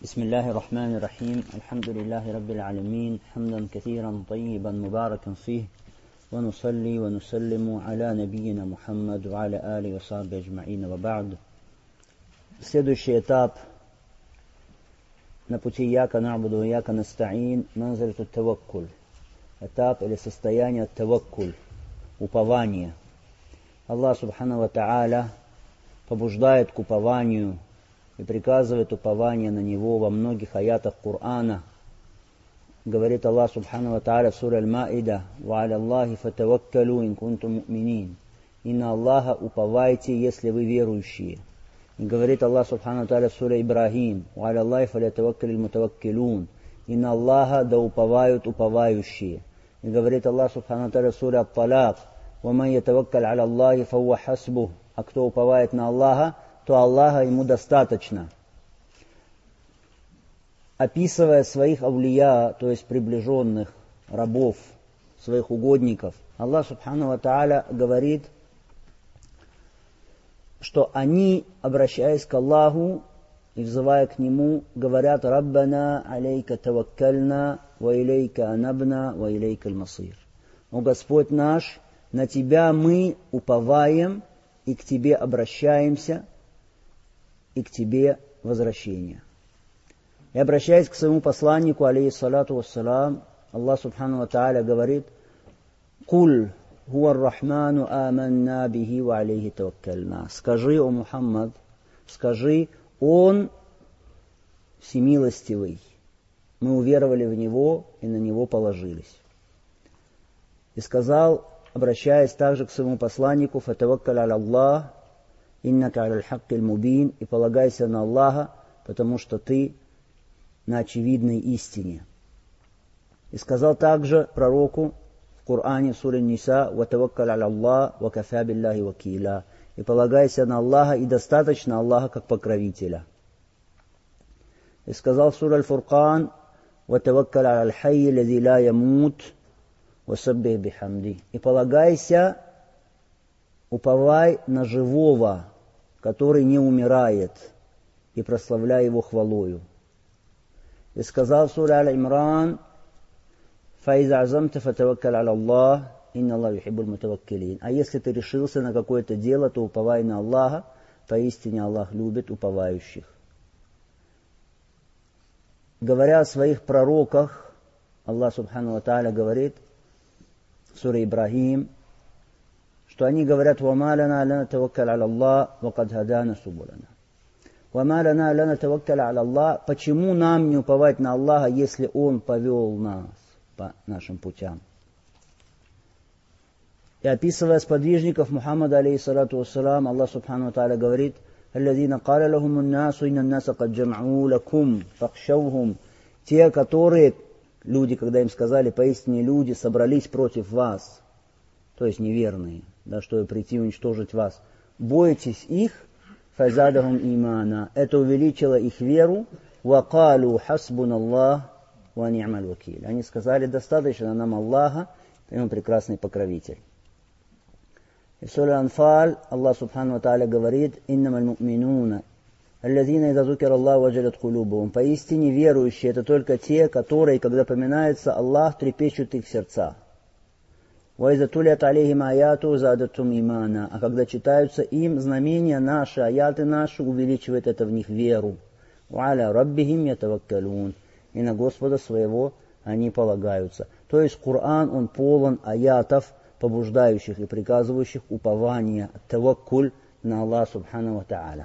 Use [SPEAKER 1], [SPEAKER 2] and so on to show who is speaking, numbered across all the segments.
[SPEAKER 1] بسم الله الرحمن الرحيم الحمد لله رب العالمين حمدا كثيرا طيبا مباركا فيه ونصلي ونسلم على نبينا Мухаммад وعلى آله وصحبه أجمعين وبعد. Следующий этап на пути Ияка на'буду ва Ияка наста'ин манзилатут таваккуль. Этап или состояние таваккуль, упования. Аллах Субхану ва Та'аля побуждает к упованию и приказывает упование на Него во многих аятах Корана. Говорит Аллах Субхану ва Та'аля в суре Аль-Маида: «Ва аля Аллахи фатаваккалу ин кунтум му'минин». И на Аллаха уповайте, если вы верующие. И говорит Аллах Субхану ва Та'аля в суре Ибрахим: «Ва аля Аллахи фалятаваккалил мутаваккилун». И на Аллаха да уповают уповающие. И говорит Аллах Субхану ва Та'аля в суре Ат-Талак: «Ва ман ятаваккаль аля Аллахи фауа хасбух». А кто уповает на Аллаха, то Аллаха ему достаточно. Описывая своих авлия, то есть приближенных рабов, своих угодников, Аллах Субхану ва Та'аля говорит, что они, обращаясь к Аллаху и взывая к Нему, говорят: «Раббана алейка таваккальна, ва илейка анабна, ва илейка аль-масир». «О Господь наш, на Тебя мы уповаем и к Тебе обращаемся, и к Тебе возвращение». И обращаясь к своему посланнику, алейхиссалату вассалам, Аллах Субхану ва Та'аля говорит: «Куль хуа ар-Рахману аманна бихи ва алейхи таваккальна». Скажи, о Мухаммад, скажи, Он всемилостивый. Мы уверовали в Него и на Него положились. И сказал, обращаясь также к своему посланнику: «Фатаваккаль аля Аллах, иннака аля аль-хаккиль мубин». И полагайся на Аллаха, потому что ты на очевидной истине. И сказал также пророку в Коране, в суре Ниса: «Ватаваккаль аля Аллах, ва кафа билляхи вакиля». И полагайся на Аллаха, и достаточно Аллаха как покровителя. И сказал в суре Аль-Фуркан: «Ватаваккаль аля аль-хайи лази ла ямут, ва саббих бихамди». И полагайся, уповай на живого, который не умирает, и прославляй его хвалою. И сказал в суре Аль-Имран: «Фаиза азамта фатаваккаль аля Аллах, инна Аллах юхиббуль мутаваккилин». А если ты решился на какое-то дело, то уповай на Аллаха, поистине Аллах любит уповающих. Говоря о своих пророках, Аллах Субхану ва Та'аля говорит в суре Ибрахим, что они говорят: «Ва ма лана ла натаваккаль аля Аллах, ва кад хадана субулана». «Ва ма лана ла натаваккаль аля Аллах». Почему нам не уповать на Аллаха, если Он повел нас по нашим путям? И описывая сподвижников Мухаммада, алейхиссалату вассалам, Аллах Субхану ва Та'аля говорит: «Аллазина каля лахум ан-насу инна ан-наса кад джам'у лакум фахшавхум». Те, которые, люди, когда им сказали: «Поистине люди собрались против вас», то есть неверные, да, чтобы прийти уничтожить вас, бойтесь их, фазадахум имана, это увеличило их веру, вакалу хасбун Аллах ва ни'маль вакиль. Они сказали: достаточно нам Аллаха, и Он прекрасный покровитель. И в суре Анфаль Аллах Субхану ва Та'аля говорит: «Иннамаль му'минуна аллазина иза зукира Аллах ваджалят кулубухум». Поистине верующие — это только те, которые, когда поминается Аллах, трепещут их сердца. «Ваиза тулят алейхим аяту задатум имана». А когда читаются им знамения наши, аяты наши, увеличивает это в них веру. «Ва аля раббихим ятаваккалун». И на Господа своего они полагаются. То есть Коран, он полон аятов, побуждающих и приказывающих упования, таваккуль на Аллах Субхану ва Та'аля.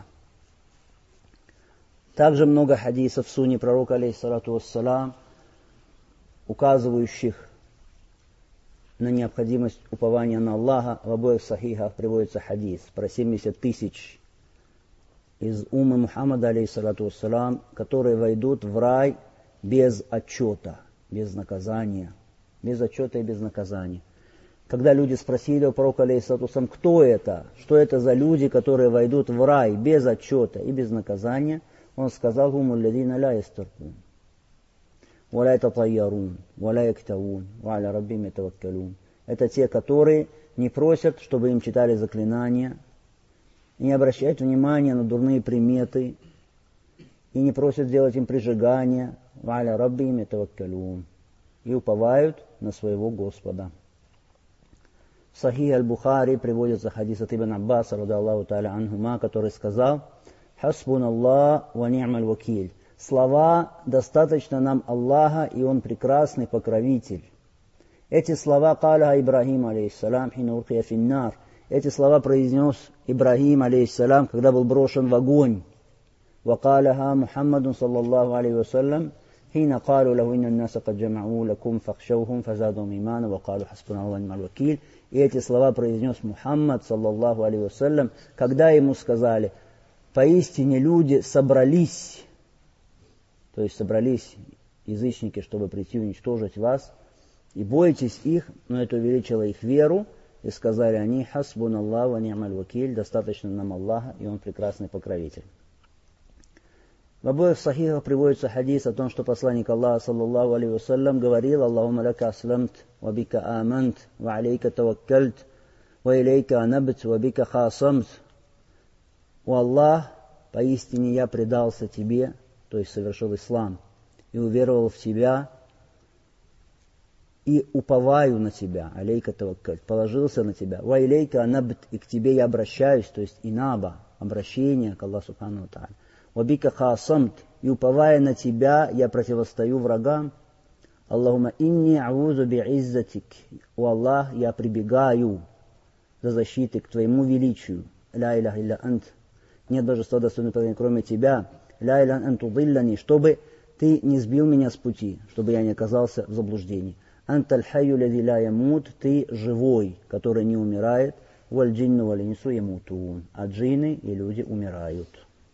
[SPEAKER 1] Также много хадисов в сунне пророка, алейхиссалату вассалам, указывающих на необходимость упования на Аллаха. В обоих сахихах приводится хадис про 70 тысяч из уммы Мухаммада, алейхиссалату вассалам, которые войдут в рай без отчета, без наказания. Без отчета и без наказания. Когда люди спросили у пророка, алейхиссалату вассалам, кто это, что это за люди, которые войдут в рай без отчета и без наказания, он сказал: «Хуму аллазина ла ястаркун, ва ла ятатайярун, ва ла яктавун, ва аля раббихим ятаваккалун». Это те, которые не просят, чтобы им читали заклинания, не обращают внимания на дурные приметы, и не просят сделать им прижигание, ва'аля раббихим ятаваккалун, и уповают на своего Господа. В Сахих аль-Бухари приводится хадис от Ибн Аббаса, ради Аллаху та'аля анхума, который сказал: «Хасбуналлах ва ни'маль вакиль». Слова «достаточно нам Аллаха, и Он прекрасный покровитель». Эти слова «Каля Ибрахим, алейхиссалям, хина уркия финнар». Эти слова произнес Ибрахим, алейхиссалям, когда был брошен в огонь. «Вакаляха Мухаммаду, саллаллаху алейхи вассалям, хина калу лаху инна наса кад джамау лакум фахшаухум фазадум имана, вакалу хасбуналлах ва ни'маль вакиль». И эти слова произнес Мухаммад, саллаллаху алейхи вассалям, когда ему сказали: «Поистине люди собрались», то есть собрались язычники, чтобы прийти уничтожить вас, и бойтесь их, но это увеличило их веру, и сказали они: «Хасбуналлах ва ни'маль вакиль», достаточно нам Аллаха, и Он прекрасный покровитель. В обоих сахихах приводится хадис о том, что посланник Аллаха, саллаллаху алейхи вассалям, говорил: «Аллахумма лака асламт, ва бика амант, ва алейка таваккальт, ва илейка анабт, ва бика хасамт». «О Аллах, поистине я предался Тебе», то есть совершил ислам, «и уверовал в Тебя, и уповаю на Тебя», алейка таваккальт, положился на Тебя, «ва илейка анабт», и к Тебе я обращаюсь, то есть инаба, обращение к Аллаху субхану ва тааля. «Вабика хасамт», и уповая на Тебя, я противостою врагам. «Аллахума инни аузу би'иззатик», о Аллах, я прибегаю за защитой к Твоему величию. «Ля иляха илля ант», нет божества достойного, кроме Тебя. «Ля иляха ант удиллани», чтобы Ты не сбил меня с пути, чтобы я не оказался в заблуждении. «Анталь хайю лади ля ямут», Ты живой, который не умирает. «Валь джинну валь инсу ямутун», а джинны и люди умирают.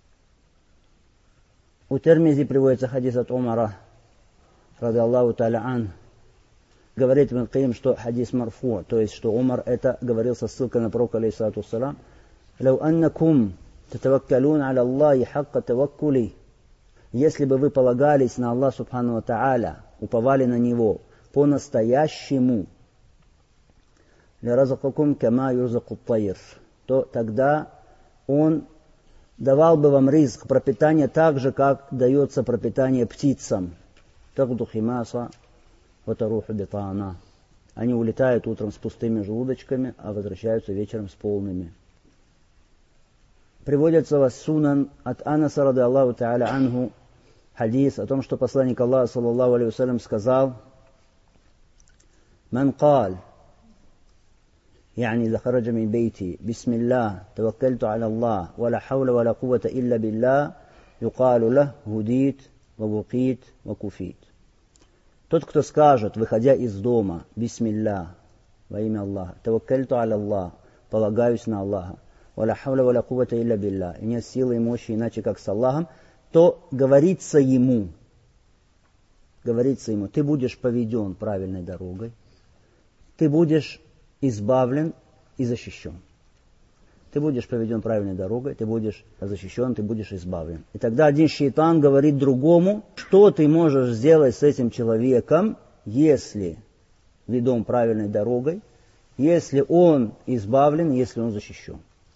[SPEAKER 1] У Термизи приводится хадис от Умара, ради Аллаху та'аля ан. Говорит Ибн Кайим, что хадис марфу, то есть, что Умар это говорил со ссылкой на пророка, алейхиссалату вассалам: «Лау аннакум татаваккалун аля Аллахи хакка таваккули», если бы вы полагались на Аллах субхану ва та'аля, уповали на Него по-настоящему, «Лиразакакум кама юрзаку тайр», то тогда Он давал бы вам ризк, пропитание так же, как дается пропитание птицам. «Тагду химаса ватаруху битана». Они улетают утром с пустыми желудочками, а возвращаются вечером с полными. Приводится в Ас-Сунан от Анаса, ради Аллаху та'аля анху, хадис о том, что посланник Аллаха, саллаллаху алейхи вассалям, сказал: «Ман кал», يعني إذا خرج من بيتي بسم الله توكلت على الله ولا حول ولا قوة إلا بالله يقال له هديت ووقيت وكفيت». Тот, кто скажет, выходя из дома: «Бисмилlah», во имя Аллаха, «Таваккальту аля Аллах», полагаюсь на Аллаха, «Валя хавля валя куввата илля билля», и нет силы и мощи иначе как с Аллахом, то говорится ему, ты будешь поведен правильной дорогой, ты будешь избавлен и защищен. Ты будешь поведен правильной дорогой, ты будешь защищен, ты будешь избавлен. И тогда один шейтан говорит другому: что ты можешь сделать с этим человеком, если ведом правильной дорогой, если он избавлен, если он защищен.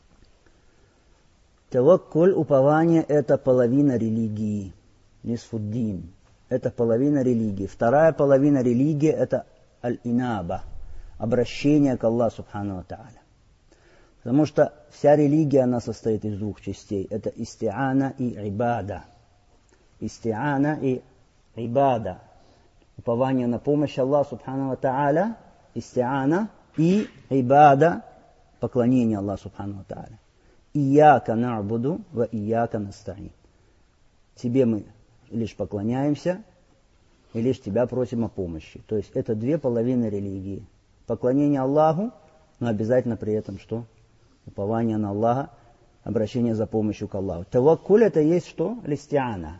[SPEAKER 1] Таваккуль, упование, это половина религии. Нисфуддин. Это половина религии. Вторая половина религии это аль-инаба. Обращение к Аллаху субхану ва тааля. Потому что вся религия, она состоит из двух частей. Это исти'ана и ибада. Исти'ана и ибада. Упование на помощь Аллаху субхану ва тааля. Исти'ана и ибада. Поклонение Аллаху субхану ва тааля. Ияка на'буду ва ияка наста'ин. Тебе мы лишь поклоняемся и лишь тебя просим о помощи. То есть это две половины религии. Поклонение Аллаху, но обязательно при этом что? Упование на Аллаха, обращение за помощью к Аллаху. Таваккуль это есть что? Листиана.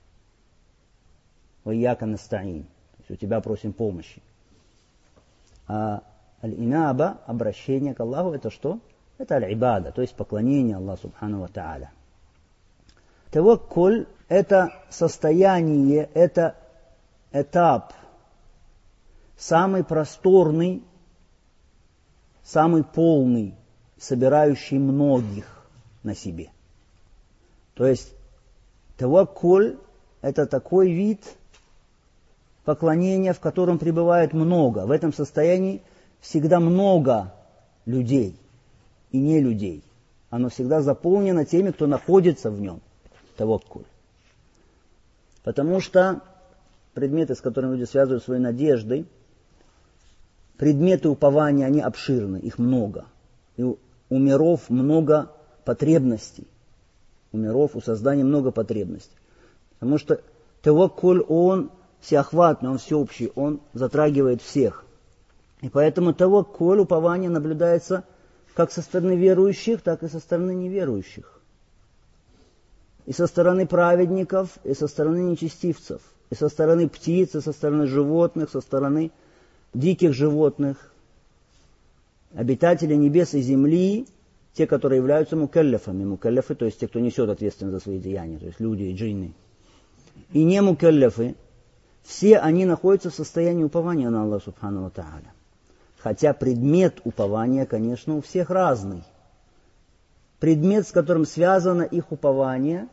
[SPEAKER 1] Ва ияка наста'ин. То есть у тебя просим помощи. А аль-инаба, обращение к Аллаху, это что? Это аль-ибада, то есть поклонение Аллаху субхану ва тааля. Таваккуль это состояние, это этап, самый просторный, самый полный, собирающий многих на себе. То есть Таваккуль – это такой вид поклонения, в котором пребывает много. В этом состоянии всегда много людей и не людей. Оно всегда заполнено теми, кто находится в нем. Таваккуль. Потому что предметы, с которыми люди связывают свои надежды, предметы упования, они обширны, их много. И у миров много потребностей. У миров, у создания много потребностей. Потому что таваккуль, он всеохватный, он всеобщий, он затрагивает всех. И поэтому таваккуль, упование, наблюдается как со стороны верующих, так и со стороны неверующих. И со стороны праведников, и со стороны нечестивцев, и со стороны птиц, и со стороны животных, со стороны диких животных, обитатели небес и земли, те, которые являются мукалляфами. Мукалляфы, то есть те, кто несет ответственность за свои деяния, то есть люди и джинны. И не мукалляфы, все они находятся в состоянии упования на Аллаха Субхану ва Тааля. Хотя предмет упования, конечно, у всех разный. Предмет, с которым связано их упование,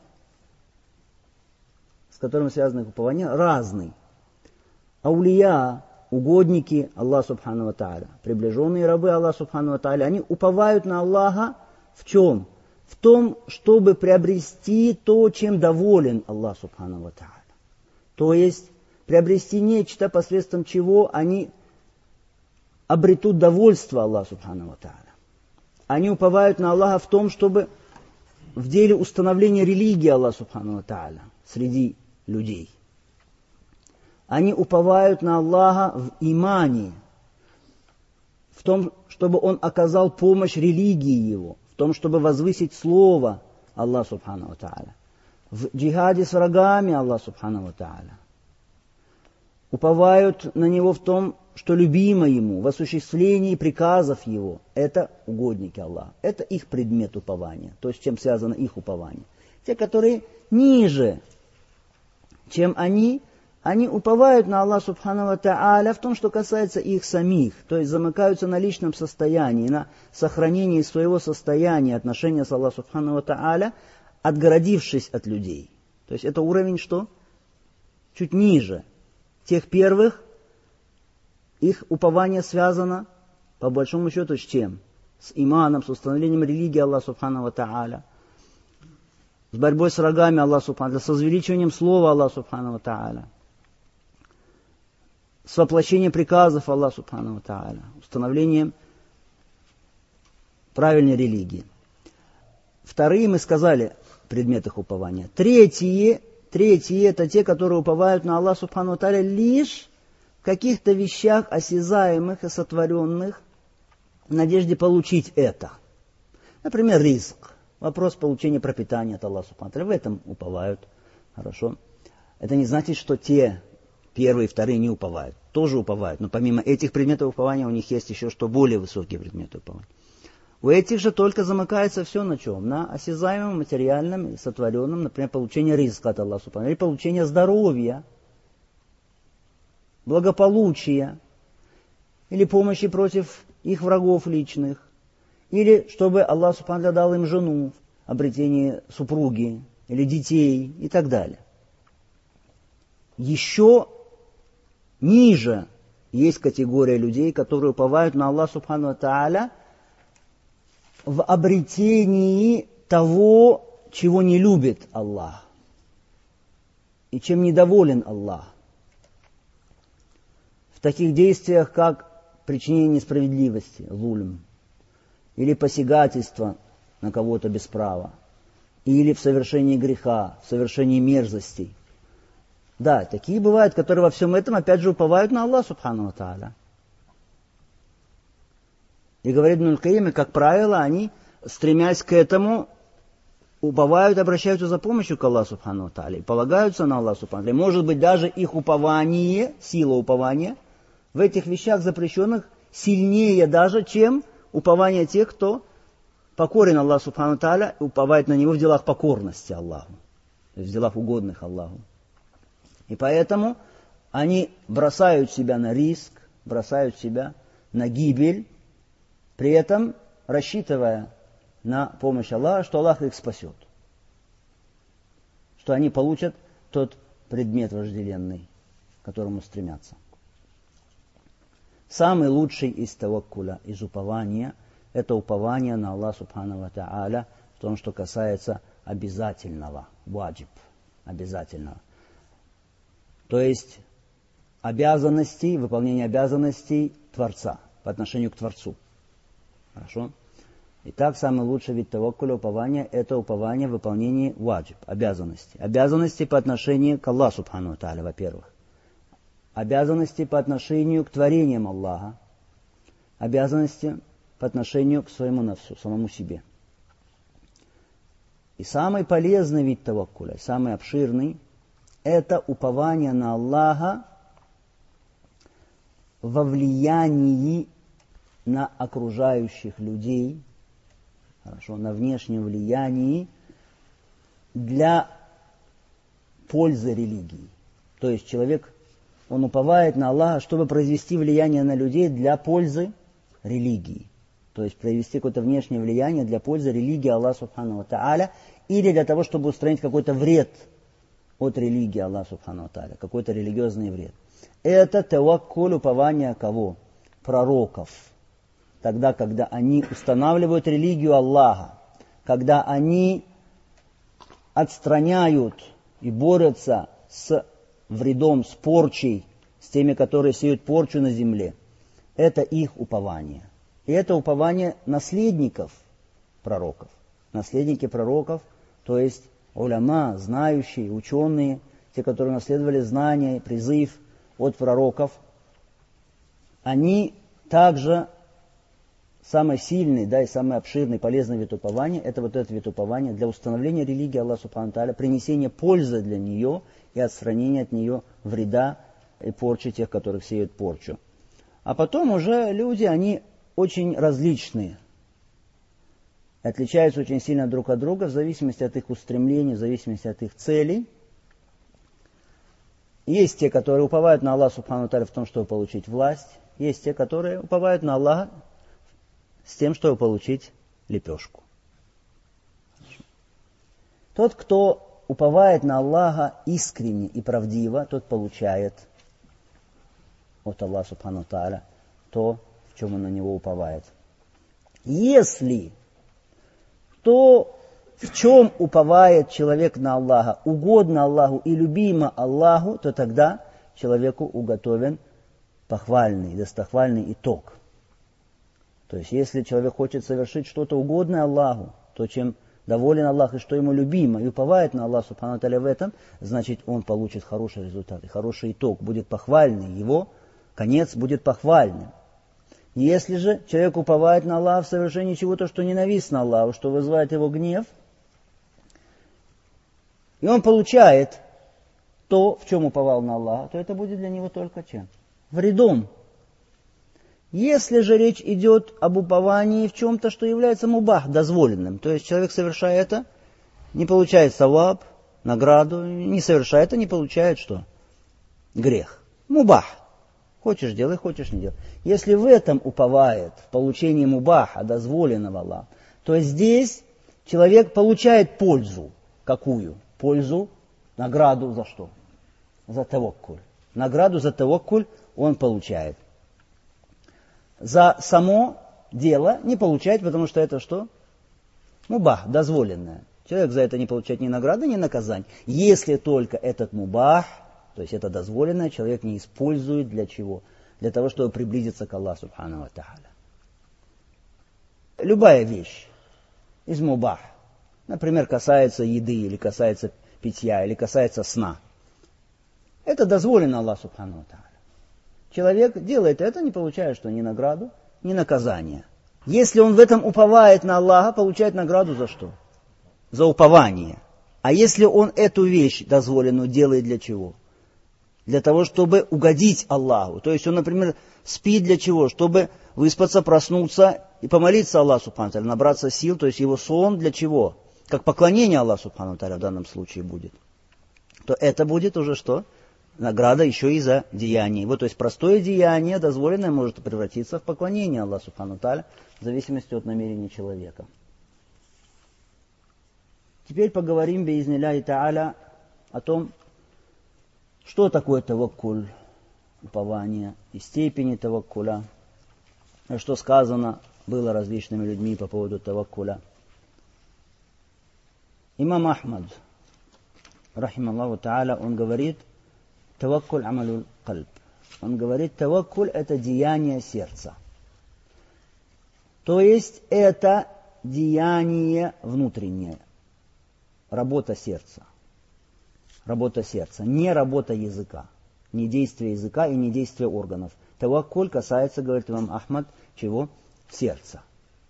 [SPEAKER 1] разный. Аулия, угодники Аллаха Субхану ва Тааля, приближенные рабы Аллаха Субхану ва Тааля, они уповают на Аллаха в чем? В том, чтобы приобрести то, чем доволен Аллах Субхану ва Тааля. То есть приобрести нечто, посредством чего они обретут довольство Аллаха Субхану ва Тааля. Они уповают на Аллаха в том, чтобы в деле установления религии Аллаха Субхану ва Тааля среди людей. Они уповают на Аллаха в имане, в том, чтобы Он оказал помощь религии Его, в том, чтобы возвысить слово Аллаха Субхану ва Тааля, в джихаде с врагами Аллаха Субхану ва Тааля. Уповают на Него в том, что любимо Ему, в осуществлении приказов Его. Это угодники Аллаха. Это их предмет упования, то, с чем связано их упование. Те, которые ниже, чем они уповают на Аллаха Субхану ва Тааля в том, что касается их самих, то есть замыкаются на личном состоянии, на сохранении своего состояния, отношения с Аллахом Субхану ва Тааля, отгородившись от людей. То есть это уровень что? Чуть ниже. Тех первых, их упование связано, по большому счету, с чем? С иманом, с установлением религии Аллаха Субхану ва Тааля, с борьбой с врагами Аллаха Субхану ва Тааля, с возвеличиванием слова Аллаха Субхану ва Тааля, с воплощением приказов Аллаха Субхану ва Тааля, установлением правильной религии. Вторые, мы сказали, предмет их упования. Третьи это те, которые уповают на Аллаха Субхану ва Тааля лишь в каких-то вещах осязаемых и сотворенных в надежде получить это. Например, ризк. Вопрос получения пропитания от Аллаха Субхану ва Тааля. В этом уповают. Хорошо. Это не значит, что те первые и вторые не уповают. Тоже уповают. Но помимо этих предметов упования у них есть еще что более высокие предметы упования. У этих же только замыкается все на чем? На осязаемом, материальном, сотворенном, например, получение риска от Аллаха Субхану ва Тааля, или получение здоровья, благополучия, или помощи против их врагов личных, или чтобы Аллах Субхану ва Тааля дал им жену, обретение супруги, или детей, и так далее. Еще ниже есть категория людей, которые уповают на Аллаха Субхану ва Тааля в обретении того, чего не любит Аллах, и чем недоволен Аллах. В таких действиях, как причинение несправедливости, зульм, или посягательство на кого-то без права, или в совершении греха, в совершении мерзостей. Да, такие бывают, которые во всем этом опять же уповают на Аллаха Субхану ва Тааля. И говорит Ибн аль-Кайим, как правило, они, стремясь к этому, уповают, обращаются за помощью к Аллаху Субхану ва Тааля, и полагаются на Аллаха Субхану ва Тааля. Может быть, даже их упование, сила упования, в этих вещах запрещенных сильнее даже, чем упование тех, кто покорен Аллаху Субхану ва Тааля и уповает на Него в делах покорности Аллаху, то есть в делах угодных Аллаху. И поэтому они бросают себя на риск, бросают себя на гибель, при этом рассчитывая на помощь Аллаха, что Аллах их спасет. что они получат тот предмет вожделенный, к которому стремятся. Самый лучший из таваккуля, из упования, это упование на Аллаха Субхану ва Тааля в том, что касается обязательного, ваджиб, обязательного. То есть обязанностей, выполнение обязанностей Творца по отношению к Творцу. Хорошо? Итак, самый лучший вид таваккуля, упования, это упование в выполнении ваджиб, обязанностей. Обязанности по отношению к Аллаху Субхану ва Тааля, во-первых. Обязанности по отношению к творениям Аллаха. Обязанности по отношению к своему нафсу, самому себе. И самый полезный вид таваккуля, самый обширный, это упование на Аллаха во влиянии на окружающих людей, хорошо, на внешнем влиянии для пользы религии. То есть человек, он уповает на Аллаха, чтобы произвести влияние на людей для пользы религии. То есть произвести какое-то внешнее влияние для пользы религии Аллаха Субхану ва Тааля или для того, чтобы устранить какой-то вред от религии Аллаха Субхану ва Тааля, какой-то религиозный вред. Это таваккуль, упование кого? Пророков. Тогда, когда они устанавливают религию Аллаха, когда они отстраняют и борются с вредом, с порчей, с теми, которые сеют порчу на земле. Это их упование. И это упование наследников пророков. Наследники пророков, то есть уляма, знающие, ученые, те, которые наследовали знания, призыв от пророков, они также самый сильный, да, и самый обширный, полезный вид упования, это вот этот вид упования для установления религии Аллаха Субхану ва Тааля, принесения пользы для нее и отстранения от нее вреда и порчи тех, которых сеют порчу. А потом уже люди, они очень различные, отличаются очень сильно друг от друга в зависимости от их устремлений, в зависимости от их целей. Есть те, которые уповают на Аллаха Субхану ва Тааля в том, чтобы получить власть. Есть те, которые уповают на Аллаха с тем, чтобы получить лепешку. Тот, кто уповает на Аллаха искренне и правдиво, тот получает от Аллаха Субхану ва Тааля то, в чем он на него уповает. Если то, в чем уповает человек на Аллаха, угодно Аллаху и любимо Аллаху, то тогда человеку уготовен похвальный, достохвальный итог. То есть, если человек хочет совершить что-то угодное Аллаху, то, чем доволен Аллах и что ему любимо, и уповает на Аллаха Субхану ва Тааля в этом, значит, он получит хороший результат, и хороший итог будет похвальный, его конец будет похвальным. Если же человек уповает на Аллаха в совершении чего-то, что ненавистно Аллаху, что вызывает его гнев, и он получает то, в чем уповал на Аллаха, то это будет для него только чем? Вредом. Если же речь идет об уповании в чем-то, что является мубах, дозволенным, то есть человек, совершая это, не получает саваб, награду, не совершая это, не получает что? Грех. Мубах. Хочешь делай, хочешь не делай. Если в этом уповает, в получении мубаха, дозволенного Аллаха, то здесь человек получает пользу. Какую? Пользу, награду за что? За таваккуль. Награду за таваккуль он получает. За само дело не получает, потому что это что? Мубах, дозволенное. Человек за это не получает ни награды, ни наказания. Если только этот мубах, то есть это дозволенное, человек не использует для чего? Для того, чтобы приблизиться к Аллаху Субхану ва Тааля. Любая вещь из мубах, например, касается еды, или касается питья, или касается сна, это дозволено Аллаху Субхану ва Тааля. Человек делает это, не получая что? Ни награду, ни наказания. Если он в этом уповает на Аллаха, получает награду за что? За упование. А если он эту вещь дозволенную делает для чего? Для того, чтобы угодить Аллаху. То есть он, например, спит для чего? Чтобы выспаться, проснуться и помолиться Аллаху Субхану Тааля, набраться сил. То есть его сон для чего? Как поклонение Аллаху Субхану Тааля в данном случае будет. То это будет уже что? Награда еще и за деяние. Вот, то есть простое деяние, дозволенное, может превратиться в поклонение Аллаху Субхану Тааля, в зависимости от намерения человека. Теперь поговорим, биизнилляхи тааля, о том, что такое таваккуль, упование, и степени таваккуля, что сказано было различными людьми по поводу таваккуля. Имам Ахмад, рахималлаху та'аля, он говорит, таваккуль амалюль кальб. Он говорит, таваккуль это деяние сердца. То есть это деяние внутреннее, работа сердца. Работа сердца, не работа языка, не действие языка и не действие органов. Таваккуль касается, говорит имам Ахмад, чего? Сердца.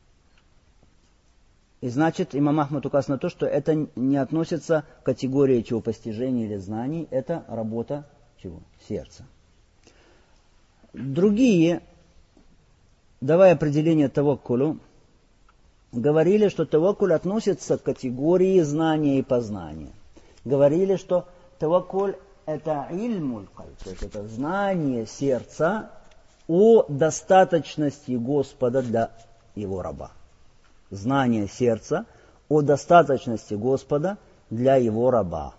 [SPEAKER 1] И значит, имам Ахмад указал на то, что это не относится к категории чего постижения или знаний, это работа чего? Сердца. Другие, давая определение таваккулю, говорили, что таваккуль относится к категории знания и познания. Говорили, что таваккуль это ильмуль кальб, то есть это знание сердца о достаточности Господа для его раба. Знание сердца о достаточности Господа для его раба.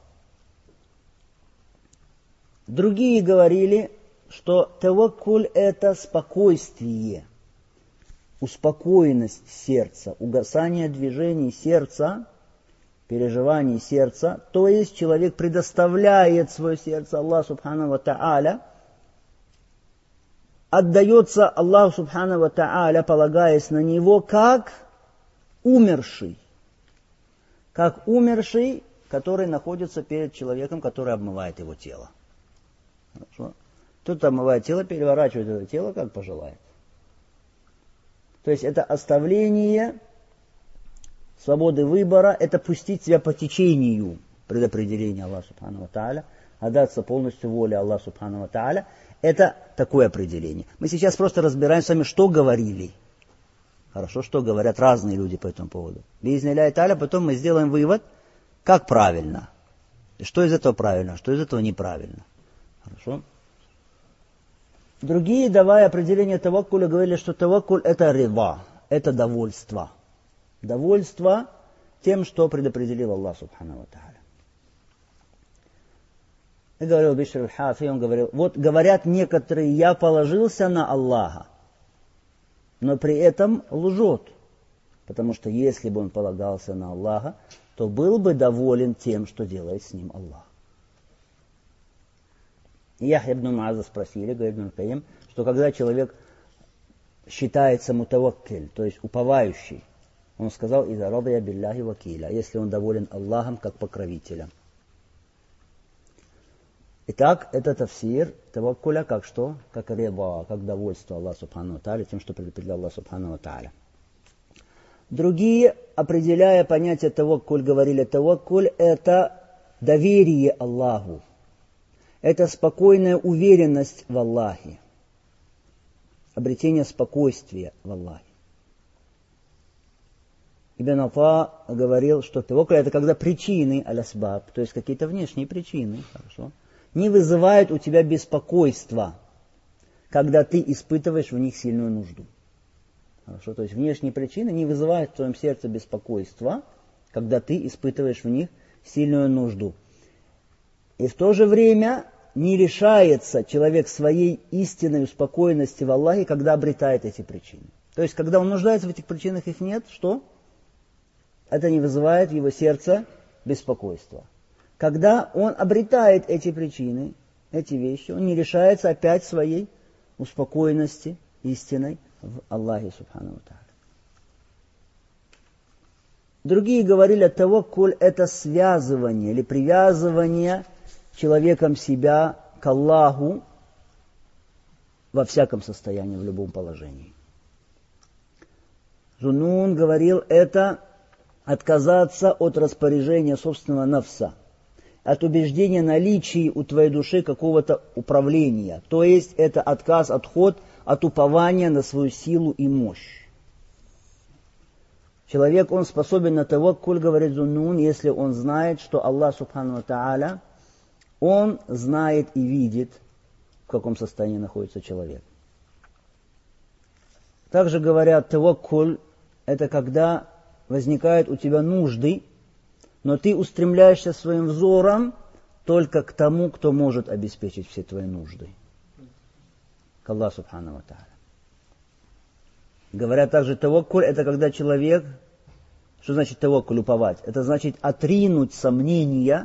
[SPEAKER 1] Другие говорили, что таваккуль это спокойствие, успокоенность сердца, угасание движений сердца, переживаний сердца, то есть человек предоставляет свое сердце Аллаху Субхану ва Тааля, отдается Аллаху Субхану ва Тааля, полагаясь на него, как умерший, который находится перед человеком, который обмывает его тело. Хорошо? Тот обмывает тело, переворачивает это тело, как пожелает. То есть это оставление свободы выбора, это пустить себя по течению предопределения Аллаха Субхану ва Тааля, отдаться полностью воле Аллаха Субхану ва Тааля. Это такое определение. Мы сейчас просто разбираем с вами, что говорили. Хорошо, что говорят разные люди по этому поводу. Би'изни-ллахи тааля, потом мы сделаем вывод, как правильно. И что из этого правильно, что из этого неправильно. Хорошо? Другие, давая определение таваккуля, говорили, что таваккуль это рида, это довольство. Довольство тем, что предопределил Аллах Субхану ва Тааля. И говорил Бишр аль-Хафи, он говорил, вот говорят некоторые, я положился на Аллаха, но при этом лжет. Потому что если бы он полагался на Аллаха, то был бы доволен тем, что делает с ним Аллах. Яхья ибн Муаза спросили, говорит Ибн Кайим, что когда человек считается мутаваккиль, то есть уповающий, он сказал, «Иза радия билляхи вакиля», если он доволен Аллахом как покровителем. Итак, это тафсир таваккуля как что? Как рида, как довольство Аллаха Субхану ва Тааля тем, что предопределил Аллах Субхану ва Тааля. Другие, определяя понятие таваккуль, говорили, таваккуль это доверие Аллаху. Это спокойная уверенность в Аллахе. Обретение спокойствия в Аллахе. Ибн Афа говорил, что таваккуль это когда причины аль-асбаб, то есть какие-то внешние причины, хорошо, не вызывают у тебя беспокойства, когда ты испытываешь в них сильную нужду. Хорошо, то есть внешние причины не вызывают в твоем сердце беспокойства, когда ты испытываешь в них сильную нужду. И в то же время не лишается человек своей истинной успокоенности в Аллахе, когда обретает эти причины. То есть, когда он нуждается в этих причинах, их нет, что? Это не вызывает в его сердце беспокойства. Когда он обретает эти причины, эти вещи, он не лишается опять своей успокоенности истинной в Аллахе Субхану ва Тааля. Другие говорили, таваккуль это связывание или привязывание человеком себя к Аллаху во всяком состоянии, в любом положении. Зуннун говорил, это отказаться от распоряжения собственного нафса, от убеждения наличия у твоей души какого-то управления. То есть это отказ, отход от упования на свою силу и мощь. Человек, он способен на таваккуль, говорит Зуннун, если он знает, что Аллах Субхану ва Тааля, он знает и видит, в каком состоянии находится человек. Также говорят, таваккуль это когда возникают у тебя нужды, но ты устремляешься своим взором только к тому, кто может обеспечить все твои нужды. К Аллаху Субхану ва Тааля. Говорят также, таваккуль — это когда человек... Что значит таваккуль, уповать? Это значит отринуть сомнения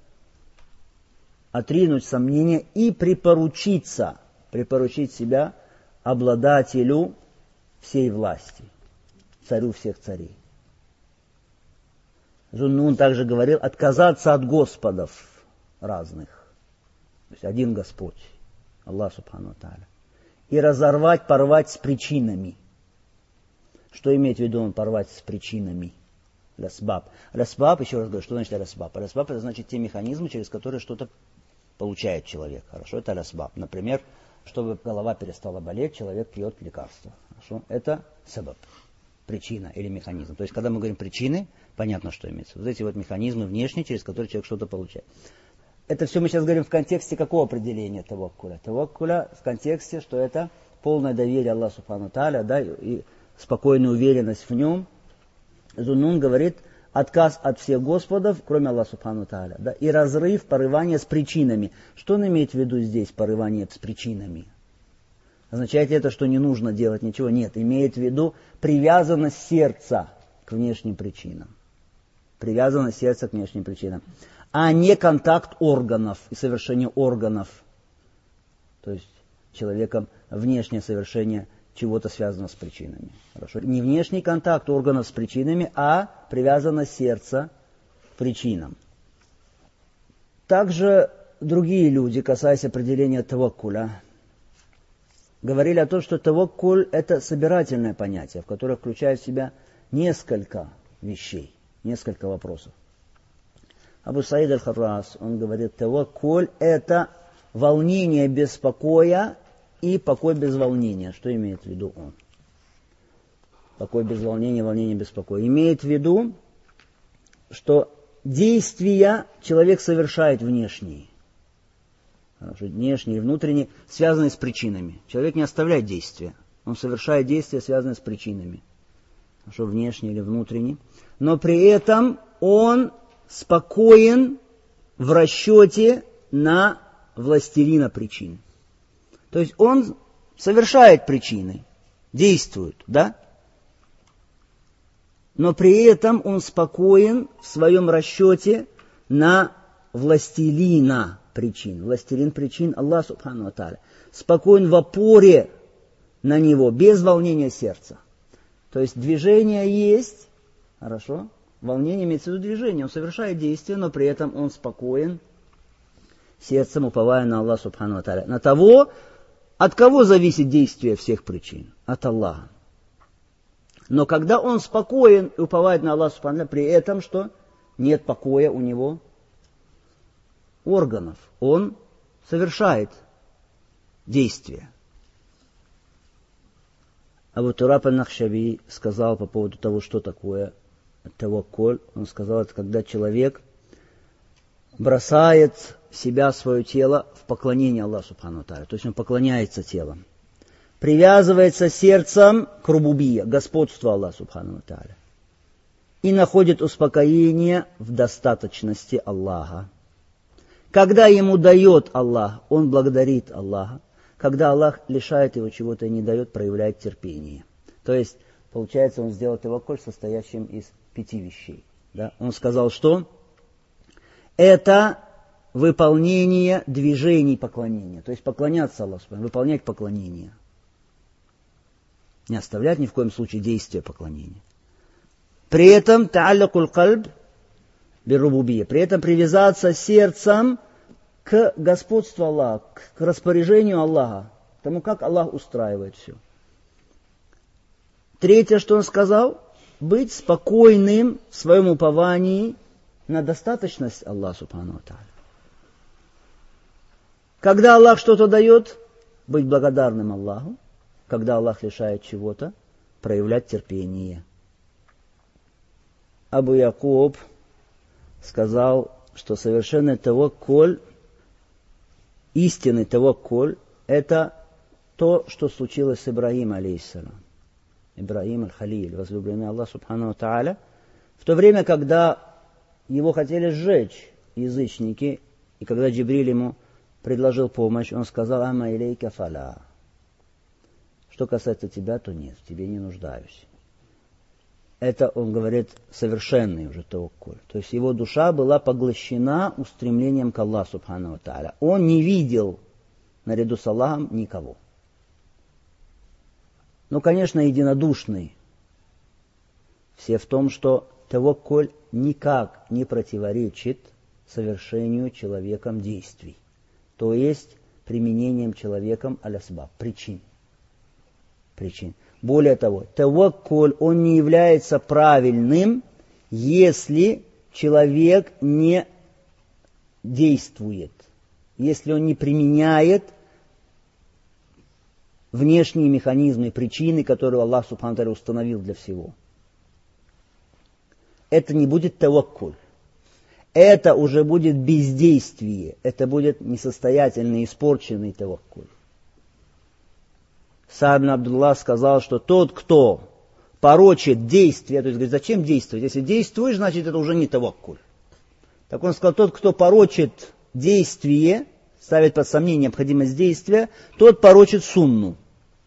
[SPEAKER 1] и припоручить себя обладателю всей власти, царю всех царей. Зуннун также говорил, отказаться от господов разных. То есть один Господь, Аллах Субхану ва Тааля. И разорвать, порвать с причинами. Что имеет в виду он порвать с причинами? Расбаб. Расбаб, еще раз говорю, что значит расбаб? Расбаб — это значит те механизмы, через которые что-то получает человек. Хорошо, это расбаб. Например, чтобы голова перестала болеть, человек пьет лекарство. Хорошо, это сабаб. Причина или механизм. То есть, когда мы говорим причины, понятно, что имеется. Вот эти вот механизмы внешние, через которые человек что-то получает. Это все мы сейчас говорим в контексте какого определения таваккуля? Таваккуля в контексте, что это полное доверие Аллаху Субхану ва Тааля, да, и спокойная уверенность в нем. Зуннун говорит, отказ от всех господов, кроме Аллаха Субхану ва Тааля, да, и разрыв, порывание с причинами. Что он имеет в виду здесь, порывание с причинами? Означает это, что не нужно делать ничего? Нет, имеет в виду привязанность сердца к внешним причинам. Привязанность сердца к внешним причинам. А не контакт органов и совершение органов. То есть человеком внешнее совершение чего-то связанного с причинами. Хорошо. Не внешний контакт органов с причинами, а привязанность сердца к причинам. Также другие люди, касаясь определения таваккуля, говорили о том, что таваккуль — это собирательное понятие, в которое включает в себя несколько вещей, несколько вопросов. Абу Саид аль-Харрас, он говорит, таваккуль — это волнение без покоя и покой без волнения. Что имеет в виду он? Покой без волнения, волнение без покоя. Имеет в виду, что действия человек совершает внешние. Хорошо, внешние и внутренние, связанные с причинами. Человек не оставляет действия. Он совершает действия, связанные с причинами. Хорошо, внешние или внутренние. Но при этом он спокоен в расчете на властелина причин. То есть он совершает причины, действует, да? Но при этом он спокоен в своем расчете на властелина причин. Властелин причин Аллах Субхану ва Тааля. Спокоен в опоре на него, без волнения сердца. То есть движение есть, хорошо? Волнение имеется в виду движение. Он совершает действие, но при этом он спокоен, сердцем уповая на Аллах Субхану ва Тааля. На того, от кого зависит действие всех причин? От Аллаха. Но когда он спокоен и уповает на Аллаха Субхану ва Тааля, при этом что? Нет покоя у него органов. Он совершает действия. Абу Тураб аль-Нахшаби сказал по поводу того, что такое таваккуль. Он сказал, это когда человек бросает себя, свое тело в поклонение Аллаху Субхану ва Тааля. То есть он поклоняется телом. Привязывается сердцем к рубубия, господству Аллаха Субхану ва Тааля. И находит успокоение в достаточности Аллаха. Когда ему дает Аллах, он благодарит Аллаха. Когда Аллах лишает его чего-то и не дает, проявляет терпение. То есть, получается, он сделал таваккуль, состоящим из 5 вещей. Да? Он сказал, что это выполнение движений поклонения. То есть поклоняться Аллаху, выполнять поклонение. Не оставлять ни в коем случае действия поклонения. При этом та'аллакуль кальб биррубубия. При этом привязаться сердцем к господству Аллаха, к распоряжению Аллаха, к тому, как Аллах устраивает все. Третье, что он сказал, быть спокойным в своем уповании на достаточность Аллаха Субхану ва Тааля. Когда Аллах что-то дает, быть благодарным Аллаху. Когда Аллах лишает чего-то, проявлять терпение. Абу Якуб сказал, что совершенный таваккуль, истинный таваккуль, это то, что случилось с Ибрагимом, алейхиссалям. Ибрагим аль-Халиль, возлюбленный Аллах Субхану ва Тааля, в то время, когда его хотели сжечь язычники И когда Джибриль ему предложил помощь, он сказал: «Ама илейка фаля». Что касается тебя, то нет, в тебе не нуждаюсь. Это, он говорит, совершенный уже таваккуль. То есть его душа была поглощена устремлением к Аллаху субхану ва тааля. Он не видел наряду с Аллахом никого. Ну, конечно, единодушный все в том, что таваккуль никак не противоречит совершению человеком действий. То есть применением человеком аль-асбаб, причин. Более того, таваккуль, он не является правильным, если человек не действует, если он не применяет внешние механизмы, причины, которые Аллах субхану ва тааля установил для всего. Это не будет таваккуль. Это уже будет бездействие, это будет несостоятельный, испорченный таваккуль. Саад ибн Абдуллах сказал, что тот, кто порочит действие, то есть говорит, зачем действовать? Если действуешь, значит это уже не таваккуль. Так он сказал, тот, кто порочит действие, ставит под сомнение необходимость действия, тот порочит сунну.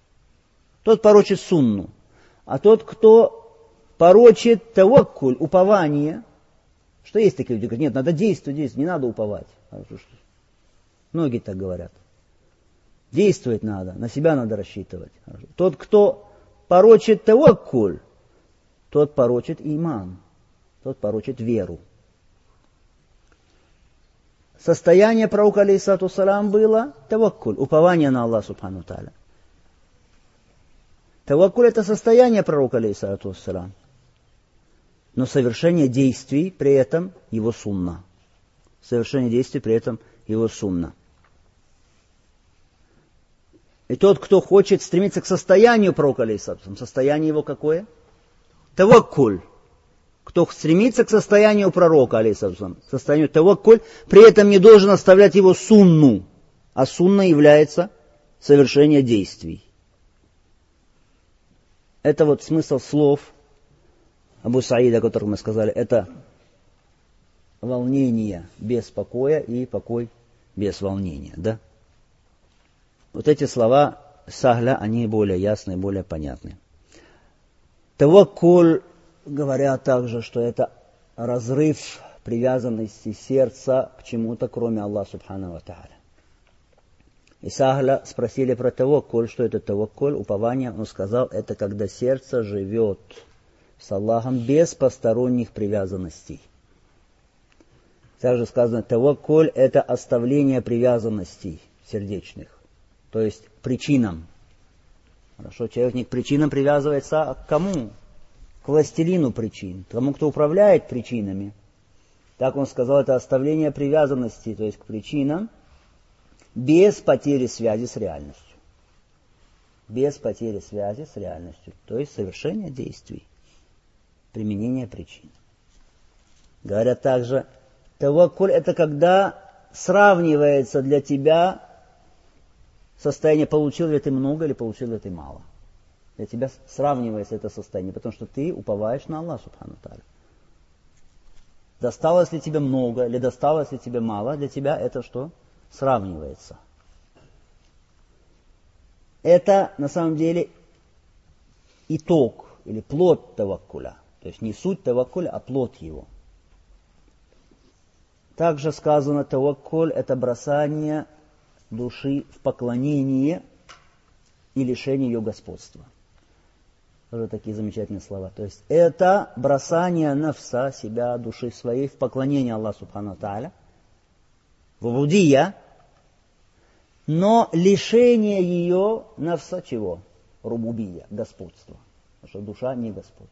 [SPEAKER 1] А тот, кто порочит таваккуль, упование, что есть такие люди, говорят, нет, надо действовать, не надо уповать. Многие так говорят. Действовать надо, на себя надо рассчитывать. Тот, кто порочит таваккуль, тот порочит иман, тот порочит веру. Состояние пророка алейхиссалату вассалам было таваккуль, упование на Аллаха субхану ва тааля. Таваккуль — это состояние пророка алейхиссалату вассалам. Но совершение действий при этом его сунна. И тот, кто хочет стремиться к состоянию пророка алейхиссалату, состояние его какое? Таваккуль. Кто стремится к состоянию пророка алейхиссалату, состоянию таваккуль, при этом не должен оставлять его сунну. А сунна является совершение действий. Это вот смысл слов Абу Саида, о котором мы сказали, это волнение без покоя и покой без волнения, да? Вот эти слова сахля, они более ясные, более понятны. Таваккуль, говорят также, что это разрыв привязанности сердца к чему-то, кроме Аллаха субхану ва тааля. И сахля спросили про таваккуль, что это таваккуль, упование. Он сказал, это когда сердце живет с Аллахом без посторонних привязанностей. Также сказано, таваккуль — это оставление привязанностей сердечных. То есть к причинам. Хорошо, человек не к причинам привязывается, а к кому? К властелину причин, к тому, кто управляет причинами. Так он сказал, это оставление привязанности, то есть к причинам, без потери связи с реальностью. То есть совершение действий, применение причин. Говорят также, таваккуль — это когда сравнивается для тебя состояние, получил ли ты много или получил ли ты мало. Для тебя сравнивается это состояние, потому что ты уповаешь на Аллаха субхану ва тааля. Досталось ли тебе много или досталось ли тебе мало, для тебя это что? Сравнивается. Это на самом деле итог или плод таваккуля. То есть не суть таваккуля, а плод его. Также сказано, таваккуль — это бросание души в поклонение и лишение ее господства. Тоже такие замечательные слова. То есть это бросание нафса, себя, души своей в поклонение Аллаху субхану ва тааля, в убудия, но лишение ее нафса чего? Рубубия, господства. Потому что душа не Господь.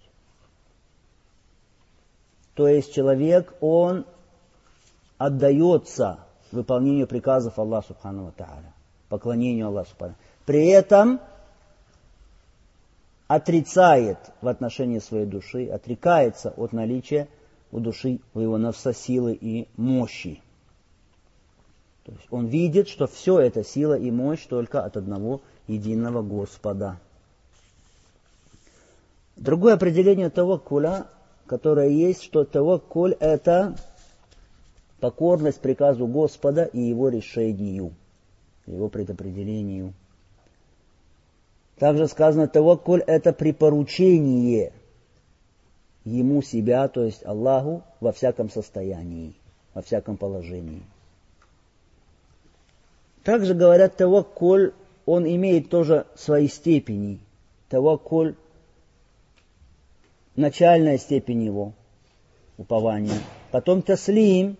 [SPEAKER 1] То есть человек, он отдается выполнению приказов Аллаха субхану ва тааля, поклонению Аллаху субхану. При этом отрицает в отношении своей души, отрекается от наличия у души, у его нафса силы и мощи. То есть он видит, что все это сила и мощь только от одного единого Господа. Другое определение таваккуля, которое есть, что таваккуль — это покорность приказу Господа и его решению, его предопределению. Также сказано, таваккуль – это припоручение ему себя, то есть Аллаху, во всяком состоянии, во всяком положении. Также говорят, таваккуль, он имеет тоже свои степени. Таваккуль – начальная степень его упования. Потом таслим,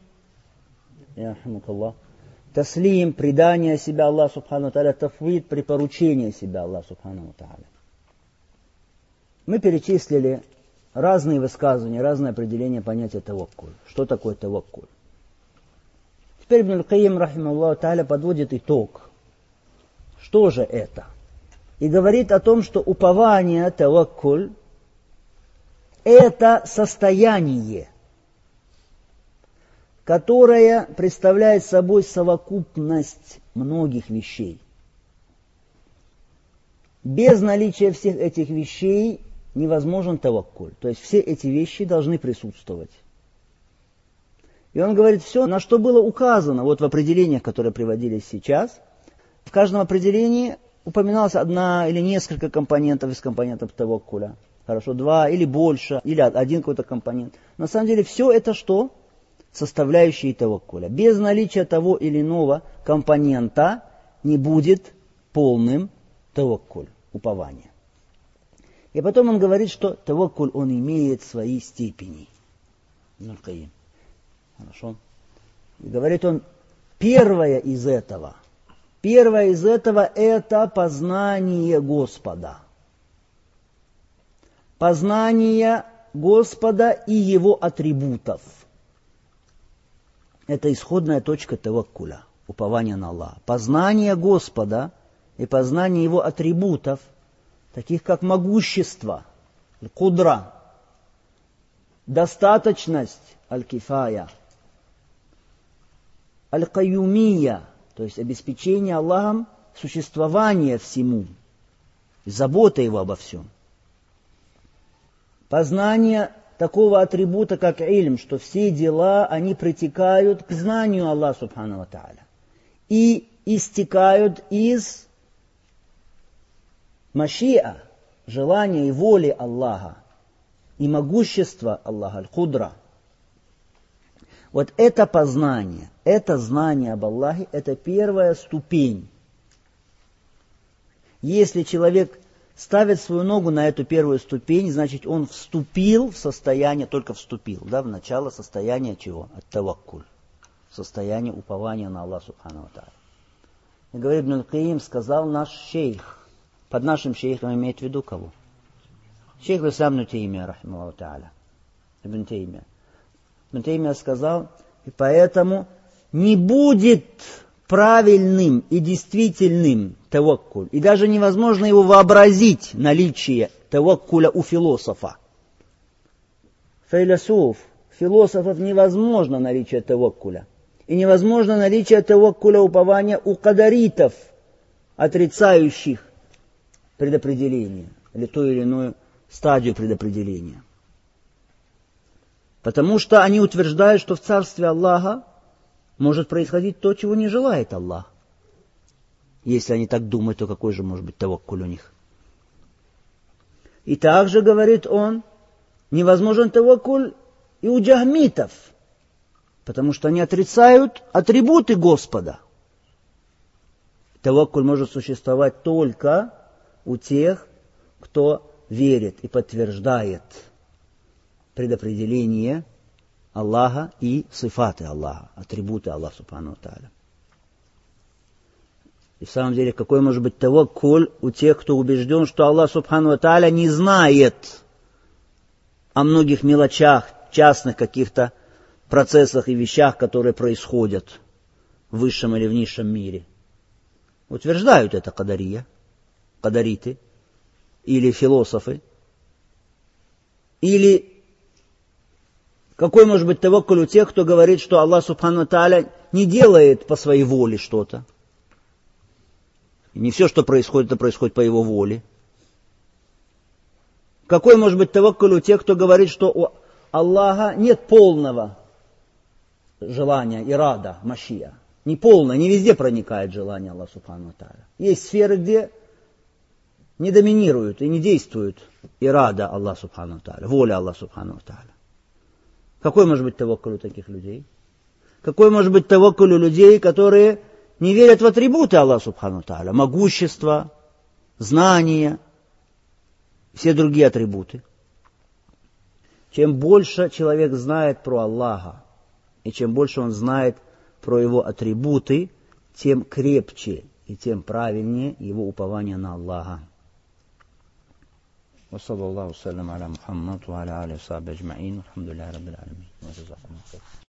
[SPEAKER 1] таслим, предание себя Аллаху Субхану Тааля, тафвид, припоручение себя Аллаху Субхану Тааля. Мы перечислили разные высказывания, разные определения понятия таваккуль. Что такое таваккуль? Теперь Ибн Аль-Кайим, рахимахуллаху Тааля, подводит итог. Что же это? И говорит о том, что упование, таваккуль, это состояние, которое представляет собой совокупность многих вещей. Без наличия всех этих вещей невозможен таваккуль. То есть все эти вещи должны присутствовать. И он говорит, все, на что было указано вот в определениях, которые приводились сейчас, в каждом определении упоминалась одна или несколько компонентов из компонентов таваккуля. Хорошо, два или больше, или один какой-то компонент. На самом деле все это что? Составляющие таваккуля. Без наличия того или иного компонента не будет полным таваккуль, упование. И потом он говорит, что таваккуль, он имеет свои степени. Хорошо. И говорит он, первое из этого это познание Господа. Познание Господа и его атрибутов. Это исходная точка таваккуля, упования на Аллаха. Познание Господа и познание его атрибутов, таких как могущество, кудра, достаточность, аль-кифая, аль-каюмия, то есть обеспечение Аллахом существования всему, забота его обо всем. Познание такого атрибута, как ильм, что все дела, они притекают к знанию Аллаха Субхану ва Тааля и истекают из машиа, желания и воли Аллаха, и могущества Аллаха, аль-кудра. Вот это познание, это знание об Аллахе, это первая ступень. Если человек ставит свою ногу на эту первую ступень, значит, он вступил в состояние, только вступил, да, в начало состояния чего? Ат-таваккуль. Состояние упования на Аллаха Субхану ва Тааля. И говорит, Ибн Аль-Кайим сказал наш шейх. Под нашим шейхом имеет в виду кого? Шейх Ибн Теймия, рахимахуллаху Тааля. Ибн Теймия. Ибн Теймия сказал, и поэтому не будет правильным и действительным таваккуль. И даже невозможно его вообразить, наличие таваккуля у философа. Философов невозможно наличие таваккуля. И невозможно наличие таваккуля, упования у кадаритов, отрицающих предопределение, или ту или иную стадию предопределения. Потому что они утверждают, что в царстве Аллаха может происходить то, чего не желает Аллах. Если они так думают, то какой же может быть таваккуль у них? И также, говорит он, невозможен таваккуль и у джахмитов, потому что они отрицают атрибуты Господа. Таваккуль может существовать только у тех, кто верит и подтверждает предопределение Аллаха и сифаты Аллаха, атрибуты Аллаха Субхану ва Тааля. И в самом деле, какой может быть таваккуль у тех, кто убежден, что Аллах Субхану ва Тааля не знает о многих мелочах, частных каких-то процессах и вещах, которые происходят в высшем или в низшем мире. Утверждают это кадариты, или философы, или какой может быть таваккуль у тех, кто говорит, что Аллах Субхану ва Тааля не делает по своей воле что-то. И не все, что происходит, это происходит по его воле. Какой может быть таваккуль у тех, кто говорит, что у Аллаха нет полного желание, ирада, машия. Не полное, не везде проникает желание Аллаха Субхану ва Тааля. Есть сферы, где не доминируют и не действуют ирада Аллаха Субхану ва Тааля, воля Аллаха Субхану ва Тааля. Какой может быть таваккуль у таких людей? Какой может быть таваккуль у людей, которые не верят в атрибуты Аллаха Субхану ва Тааля, могущество, знания, все другие атрибуты? Чем больше человек знает про Аллаха, и чем больше он знает про его атрибуты, тем крепче и тем правильнее его упование на Аллаха. وصلى الله وسلم على محمد وعلى آله وصحبه أجمعين والحمد لله رب العالمين.